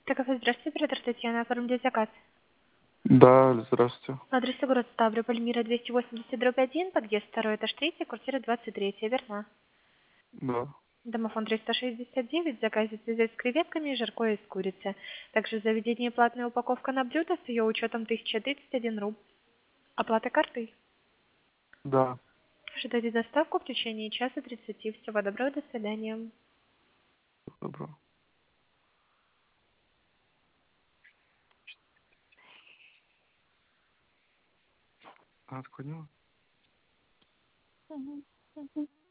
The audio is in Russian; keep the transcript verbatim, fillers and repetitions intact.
Так, здравствуйте, оператор Татьяна, оформили заказ. Да, здравствуйте. Адрес город Ставрополь, Мира двести восемьдесят, дробь один, подъезд второй, этаж третий, квартира двадцать три, верно? Да. Домофон триста шестьдесят девять, заказ связать с креветками и жаркое из курицы. Также в заведении платная упаковка на блюдо с ее учетом тысяча тридцать один рубль. Оплата картой. Да. Ожидайте доставку в течение часа тридцати. Всего доброго, до свидания. Добро. А, ты поняла? Мгм, мгм.